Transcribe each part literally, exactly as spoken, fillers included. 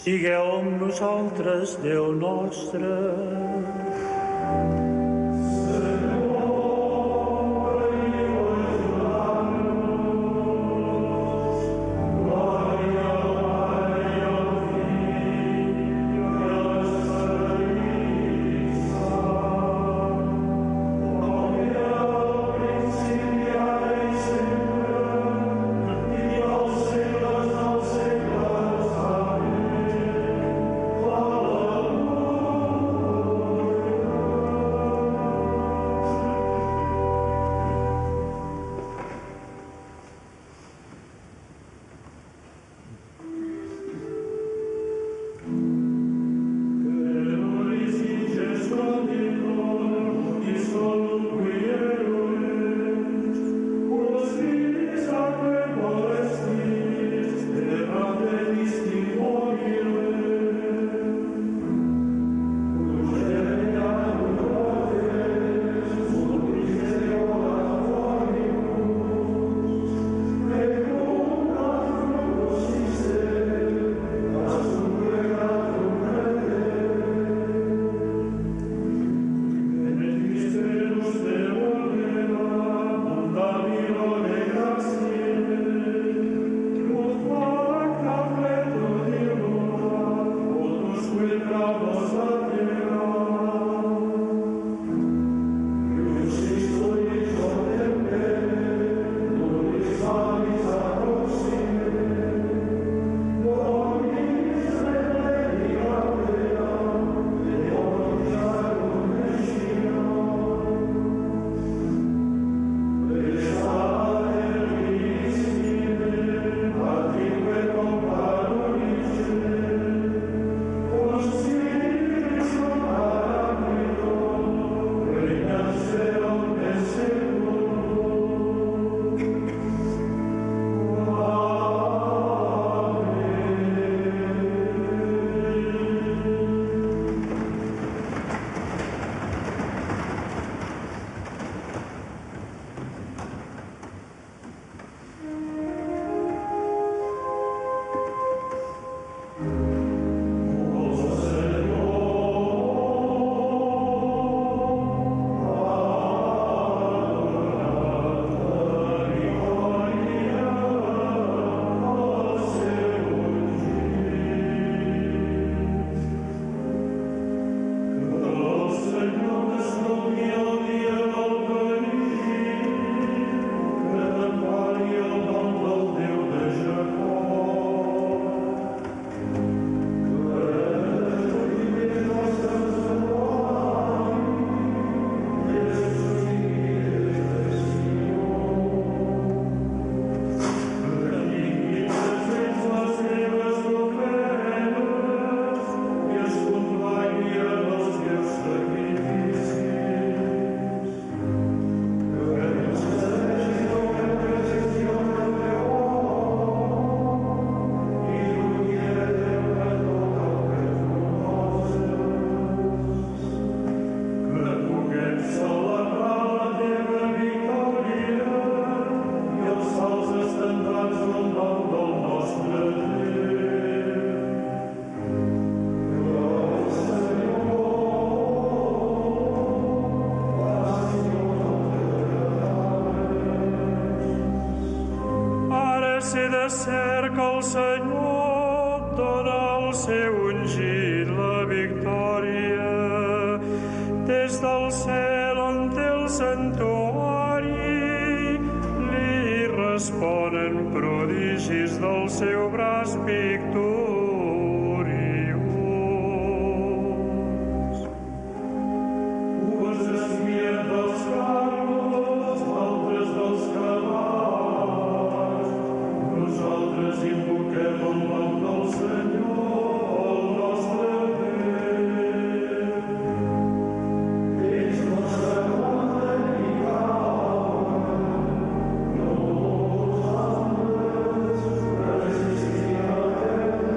Sigueu amb nosaltres, Déu nostre. cerca el Senyor, dona al seu ungit la victòria. Des del cel on té el santuari, li responen prodigis del seu braç victoriós. Uns desvien dels carros, altres dels cavalls. Nosaltres invoquem el nom del Senyor, el nostre Déu. Ells no s'aguanten ni cauen, nosaltres resistim a terra.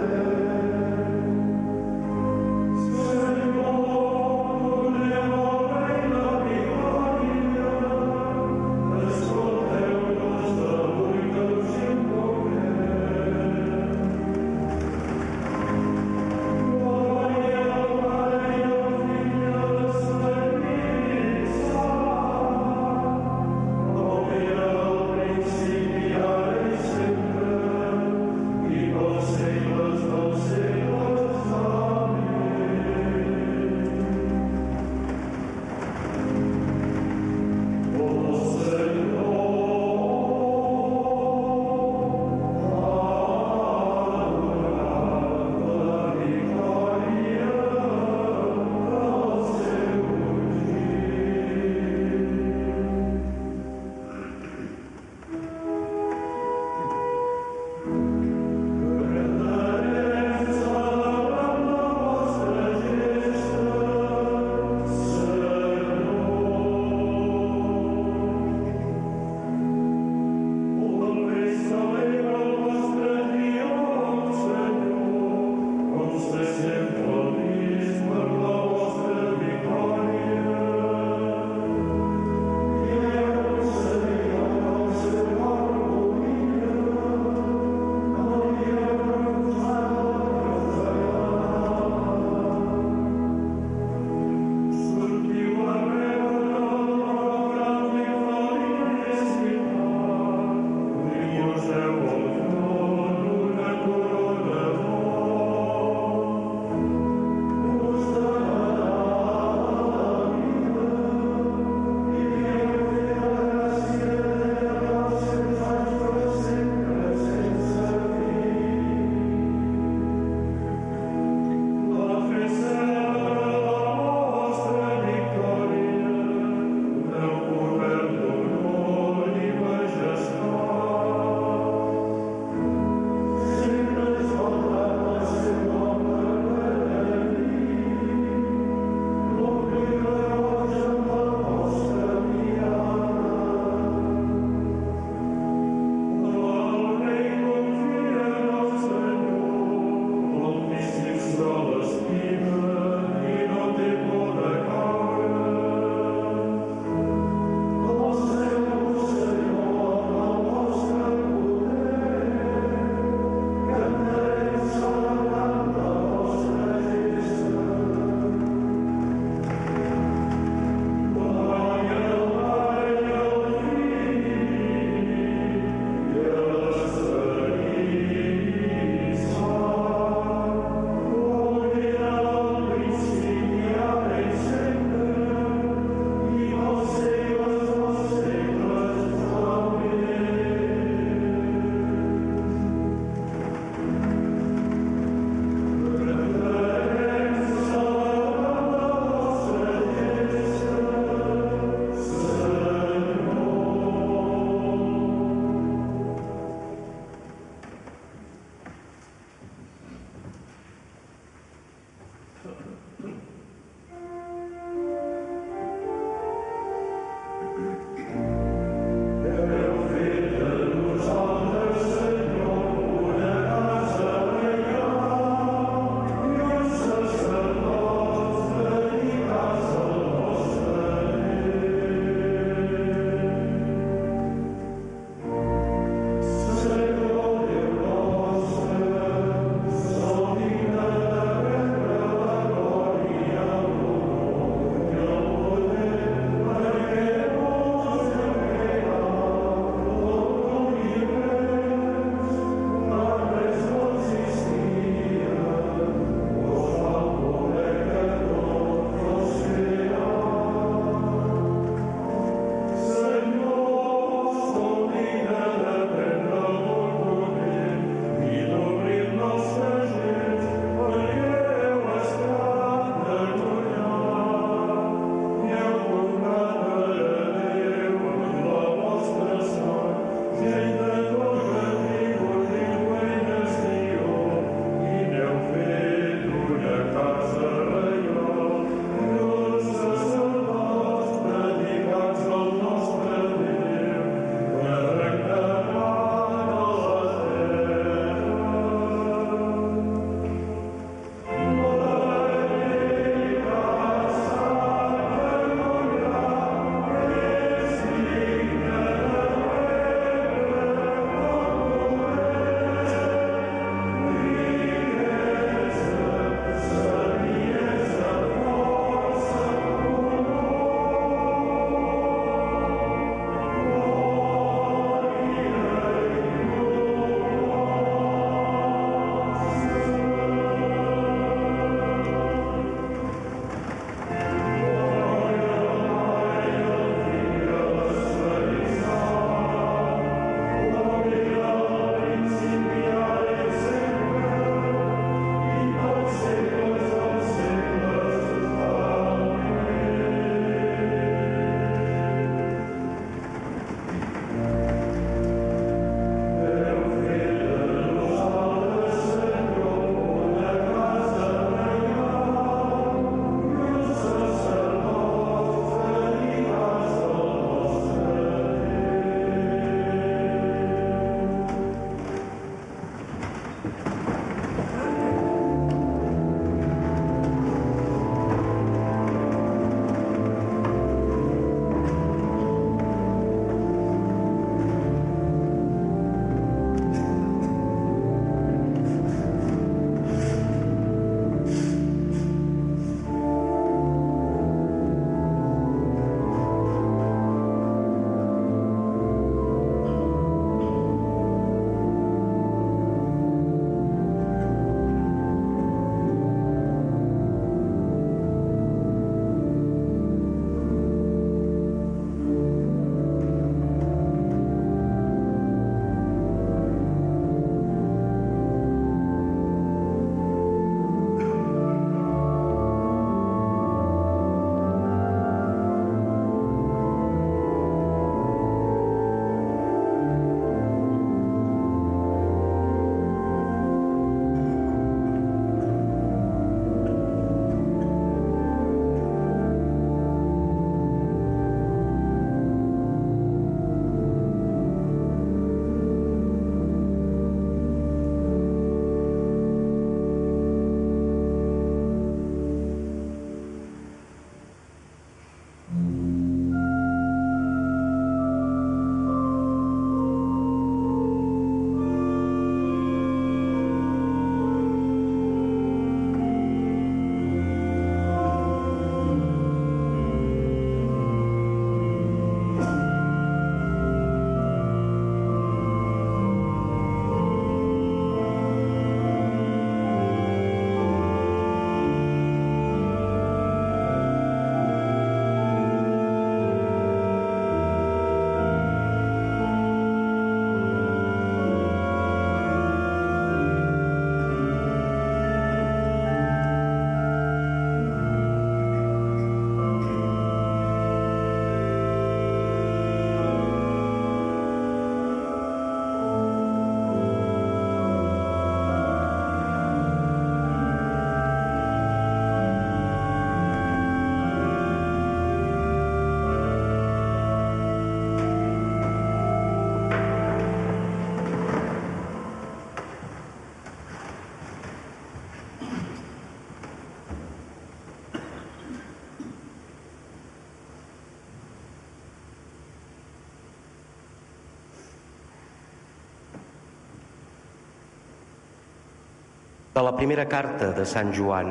De la primera carta de Sant Joan.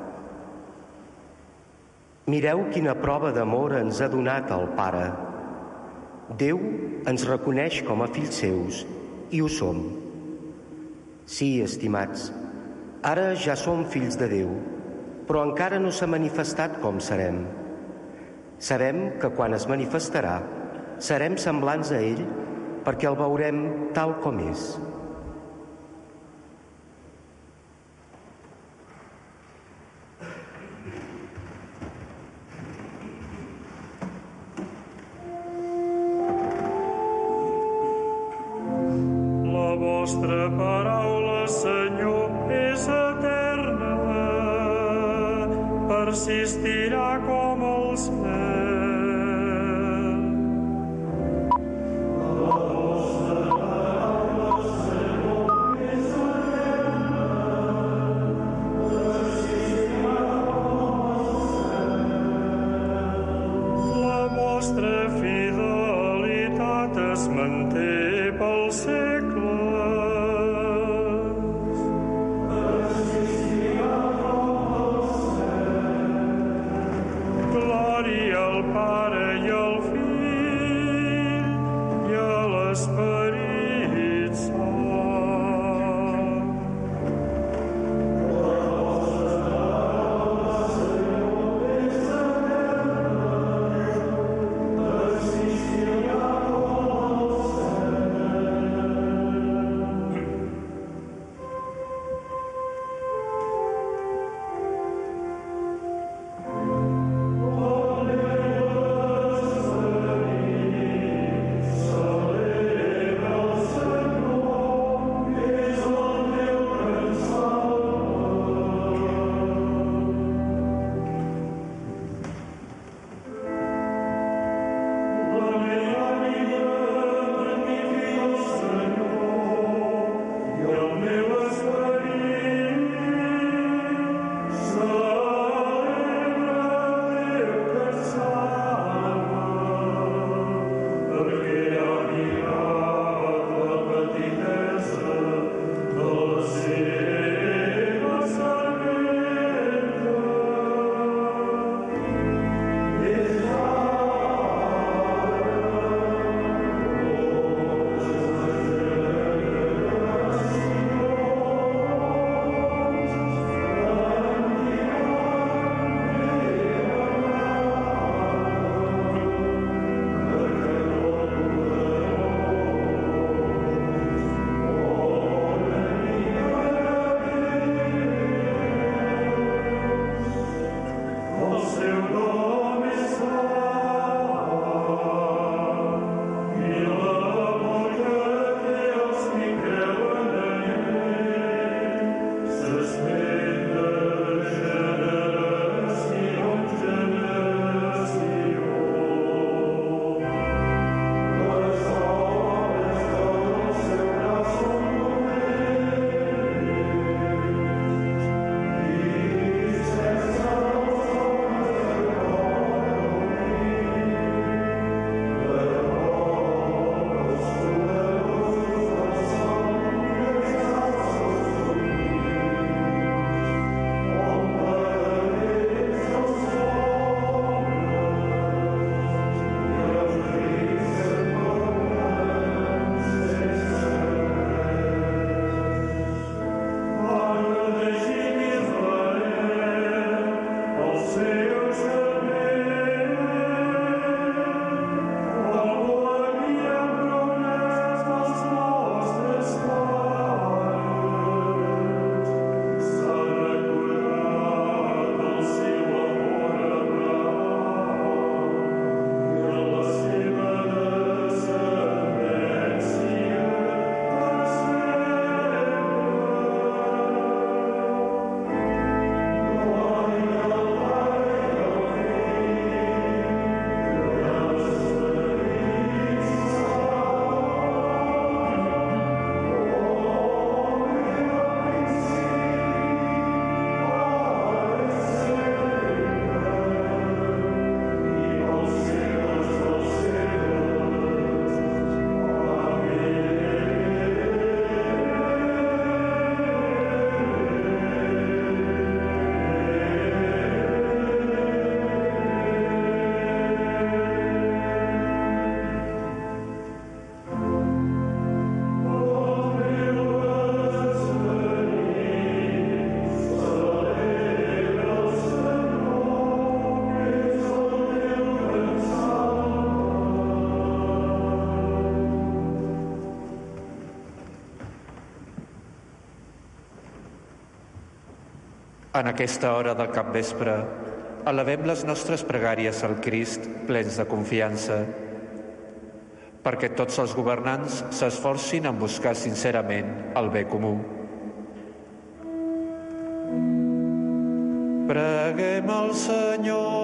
Mireu quina prova d'amor ens ha donat el Pare. Déu ens reconeix com a fills seus, i ho som. Sí, estimats, ara ja som fills de Déu, però encara no s'ha manifestat com serem. Sabem que quan es manifestarà, serem semblants a ell perquè el veurem tal com és. La vostra paraula, Senyor, és eterna, persistirà com el cel. Manté pels segles. Glòria al Pare i al Fill i a l'Esperit Sant. Celebrem En aquesta hora del capvespre, elevem les nostres pregàries al Crist plens de confiança, perquè tots els governants s'esforcin en buscar sincerament el bé comú. Preguem al Senyor.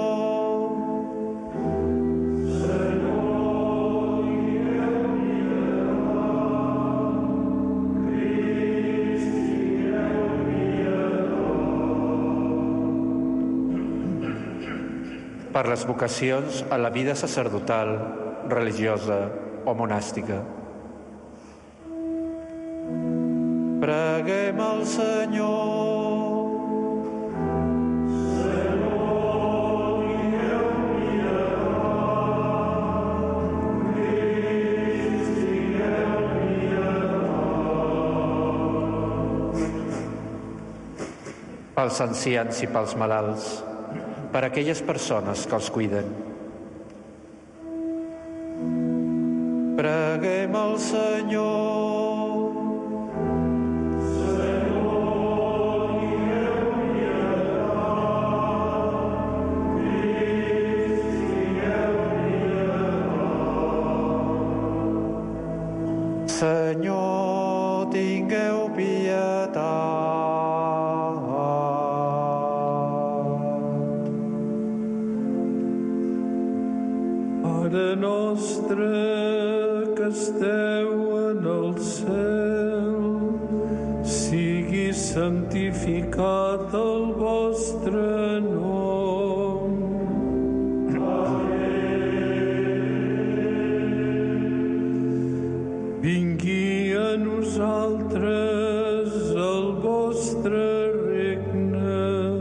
Per les vocacions a la vida sacerdotal, religiosa o monàstica. Preguem al Senyor. Senyor, digueu pietat. Crist, digueu pietat. Pels ancians i pels malalts, per a aquelles persones que els cuiden. Preguem al Senyor. Senyor, digueu pietat. Crist, digueu pietat. Senyor, tingueu pietat. Pare nostre que esteu en el cel, sigui santificat el vostre nom. Vingui a nosaltres el vostre regne.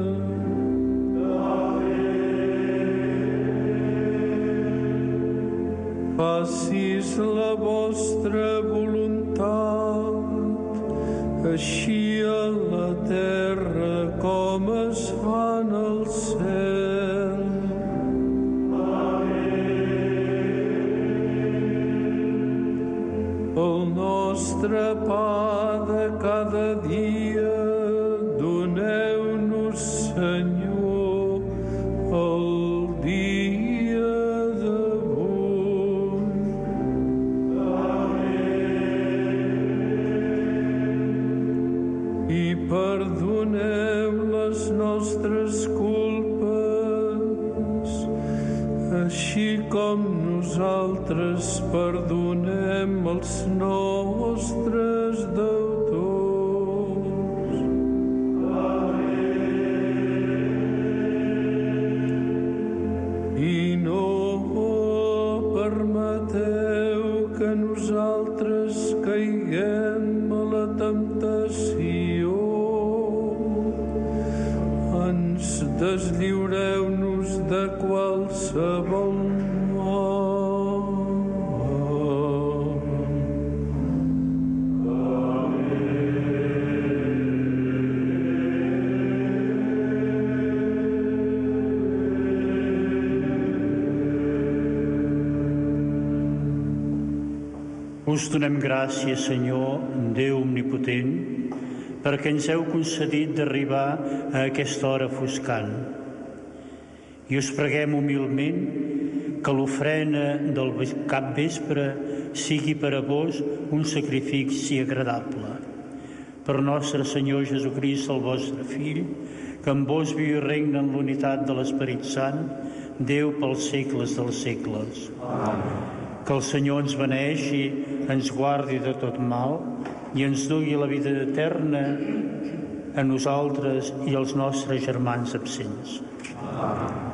Facis la vostra voluntat, així a la terra com es fa en el cel. El nostre pa de cada dia doneu-nos, Senyor, el dia d'avui. I perdoneu les nostres culpes, així com nosaltres perdonem els nostres deutors. I no permeteu que nosaltres caiguem a la temptació. Ens deslliureu-nos de qualsevol Us donem gràcies, Senyor, Déu omnipotent, perquè ens heu concedit d'arribar a aquesta hora foscant. I us preguem humilment que l'ofrena del capvespre sigui per a vos un sacrifici agradable. Per nostre Senyor Jesucrist, el vostre Fill, que amb vos viu i regna en l'unitat de l'Esperit Sant, Déu pels segles dels segles. Amén. Que el Senyor ens beneeixi, ens guardi de tot mal i ens dugui la vida eterna a nosaltres i als nostres germans absents. Amén.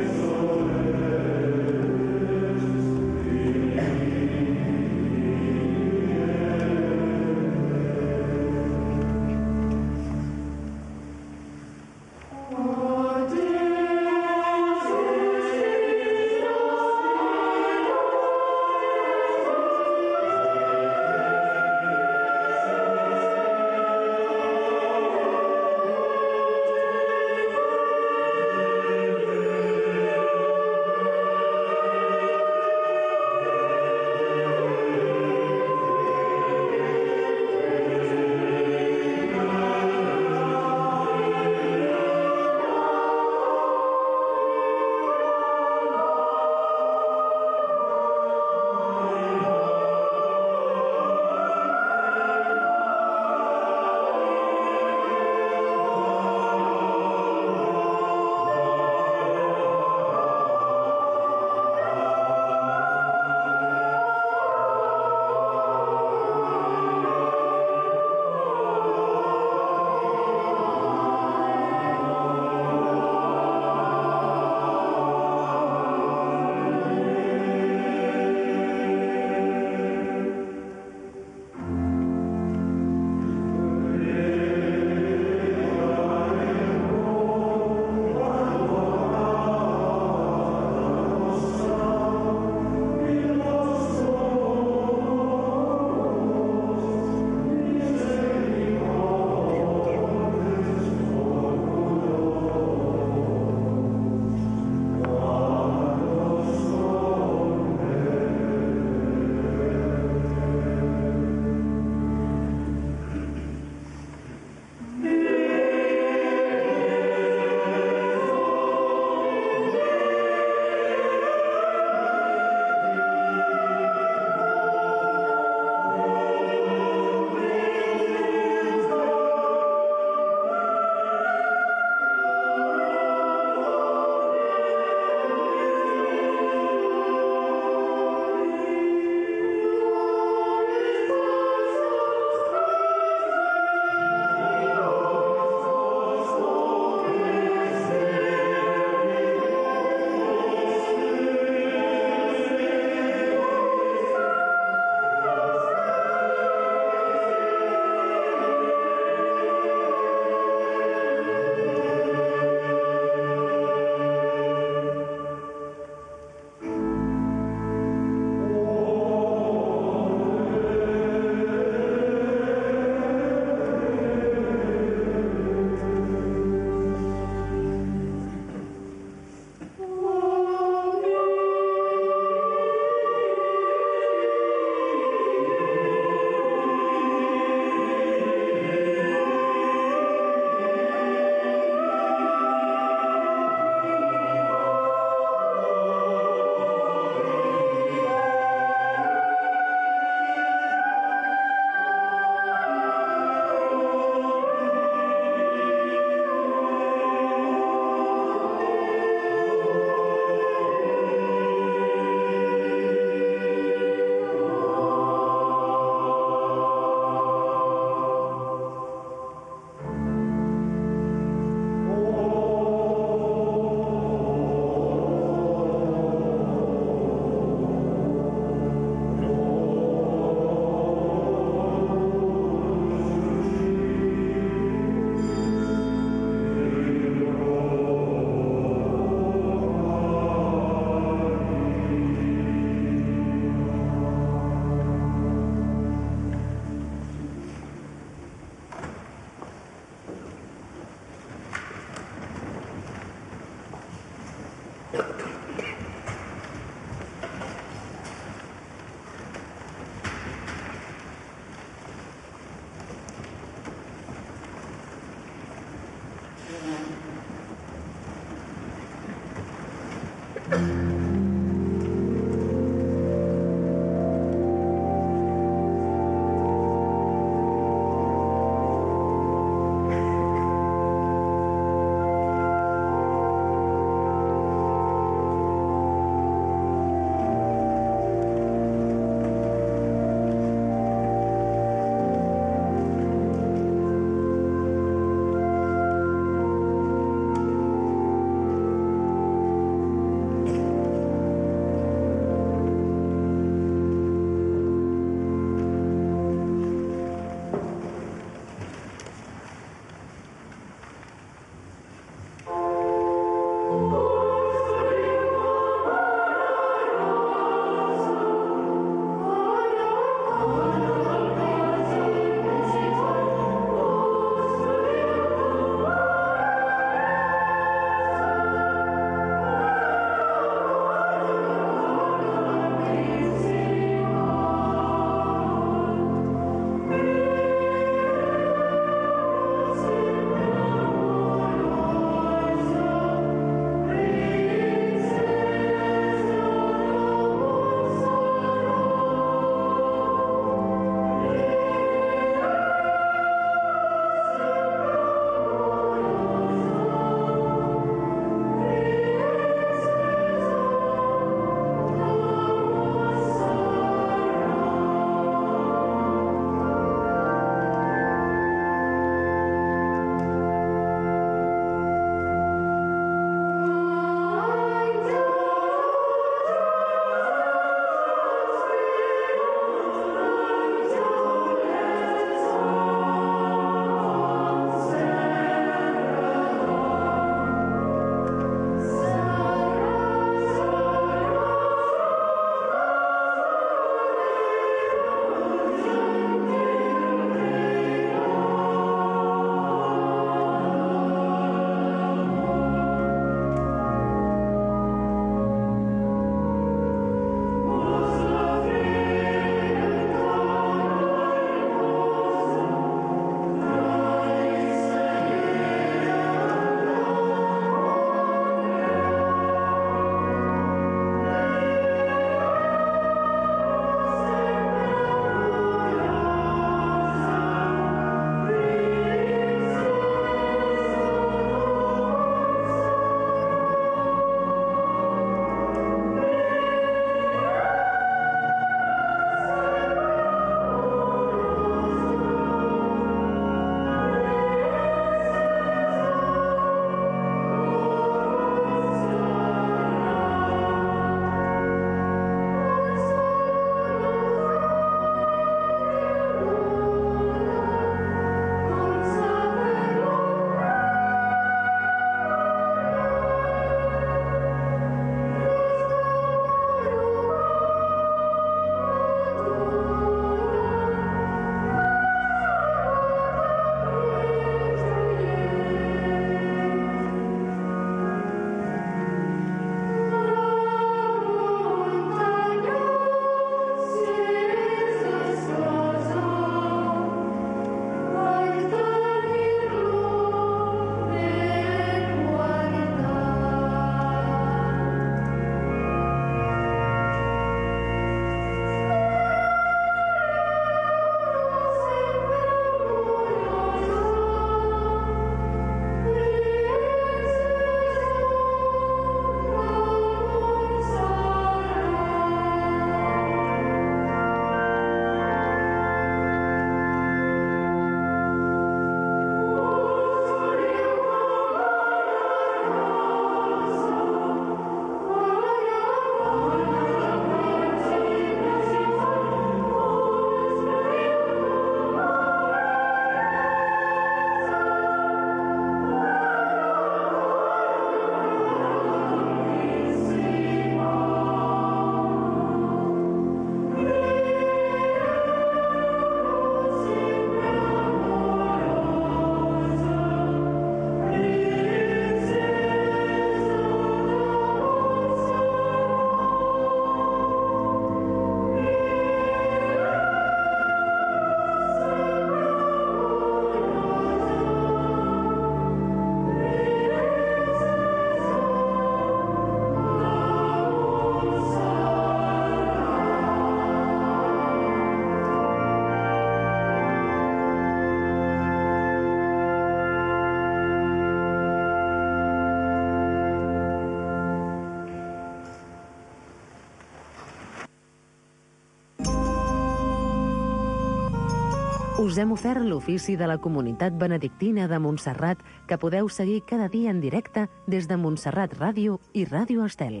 Us hem ofert l'ofici de la Comunitat Benedictina de Montserrat, que podeu seguir cada dia en directe des de Montserrat Ràdio i Ràdio Estel.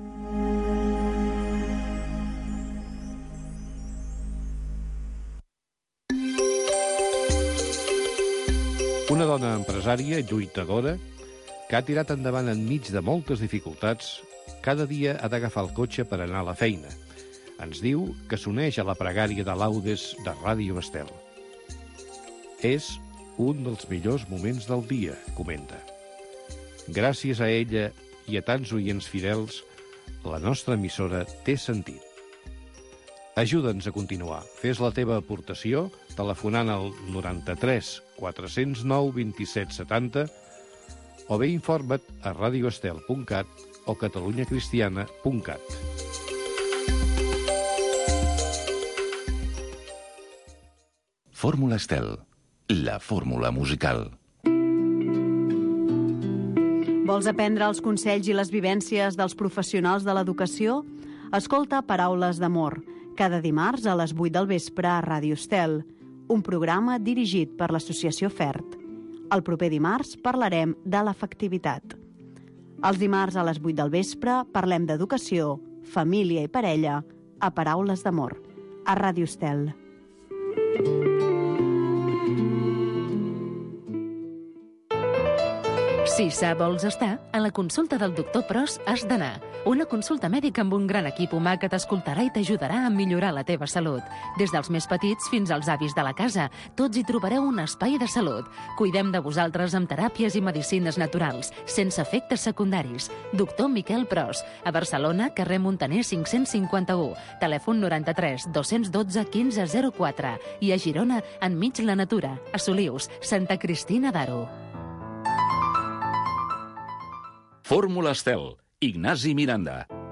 Una dona empresària, lluitadora, que ha tirat endavant enmig de moltes dificultats, cada dia ha d'agafar el cotxe per anar a la feina. Ens diu que s'uneix a la pregària de laudes de Ràdio Estel. És un dels millors moments del dia, comenta. Gràcies a ella i a tants oients fidels, la nostra emissora té sentit. Ajuda'ns a continuar. Fes la teva aportació telefonant al noranta-tres quatre-cents nou vint-i-set setanta o bé informa't a radioestel punt cat o catalunyacristiana punt cat. Fórmula Estel, la fórmula musical. Vols aprendre els consells i les vivències dels professionals de l'educació? Escolta Paraules d'Amor, cada dimarts a les vuit del vespre a Ràdio Estel, un programa dirigit per l'Associació FERT. El proper dimarts parlarem de l'afectivitat. Els dimarts a les vuit del vespre parlem d'educació, família i parella a Paraules d'Amor, a Ràdio Estel. Si sa vols estar, a la consulta del doctor Pros has d'anar. Una consulta mèdica amb un gran equip humà que t'escoltarà i t'ajudarà a millorar la teva salut. Des dels més petits fins als avis de la casa, tots hi trobareu un espai de salut. Cuidem de vosaltres amb teràpies i medicines naturals, sense efectes secundaris. Doctor Miquel Pros, a Barcelona, carrer Montaner cinc-cents cinquanta-u, telèfon noranta-tres dos-cents dotze quinze zero quatre i a Girona, enmig la natura, a Solius, Santa Cristina d'Aro. Fórmula Estel, Ignasi Miranda.